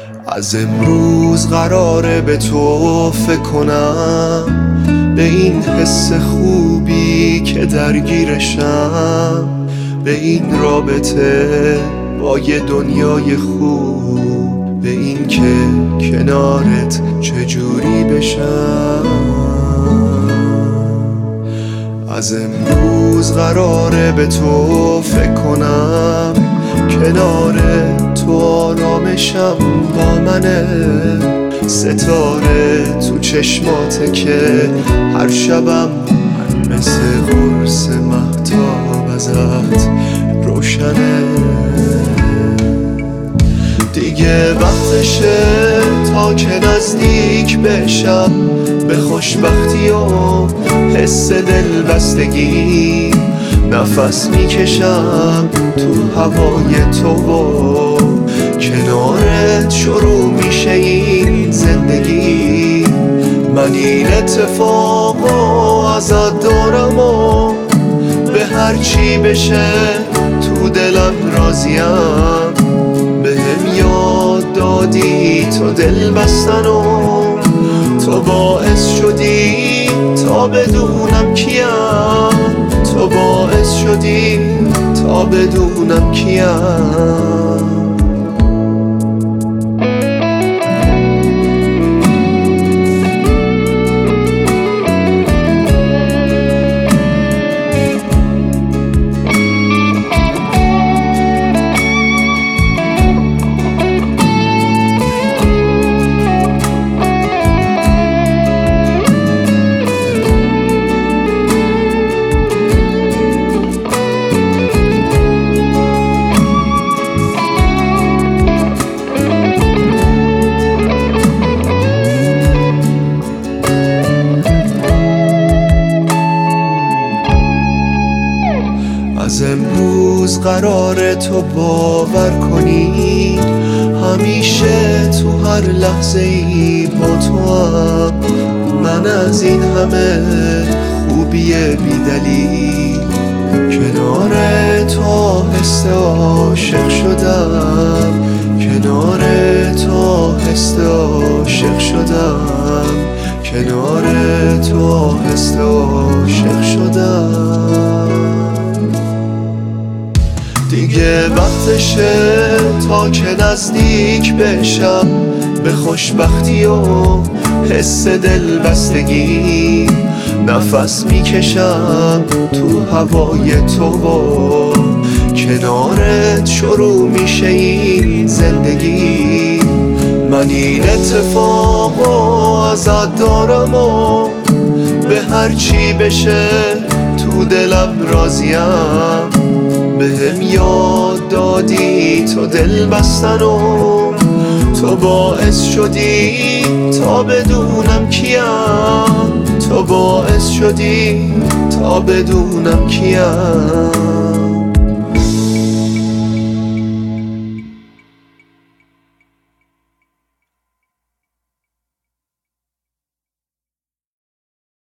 از امروز قراره به تو فکر کنم، به این حس خوبی که درگیرشم، به این رابطه با یه دنیای خوب، به این که کنارت چجوری بشم. از امروز قراره به تو فکر کنم، کنار تو آرامشم با منه، ستاره تو چشماته که هر شبم مثل قرص مهتاب ازت روشنه. دیگه وقتشه تا که نزدیک بشم به خوشبختی و حس دلبستگی، نفس میکشم تو هوای تو و کنارت شروع میشه این زندگی. من این اتفاقو ازت دارم و به هر چی بشه تو دلم راضیم. بهم یاد دادی تو دل بستن و تو باعث شدی تا بدونم کیم، تو باعث شدی تا بدونم کیم. از امروز قراره تو باور کنی، همیشه تو هر لحظه ای با تو هم. من از این همه خوبی بی دلیل کنار تو حس عاشق شدم، کنار تو حس عاشق شدم، کنار تو حس عاشق شدم. دیگه وقتشه تا که نزدیک بشم به خوشبختی و حس دلبستگی، نفس میکشم تو هوای تو و کنارت شروع میشه این زندگی. من این اتفاقو ازت دارم و به هر چی بشه تو دلم راضیم. بهم یاد دادی تو دل بستن و تو باعث شدی تا بدونم کیم، تو باعث شدی تا بدونم کیم.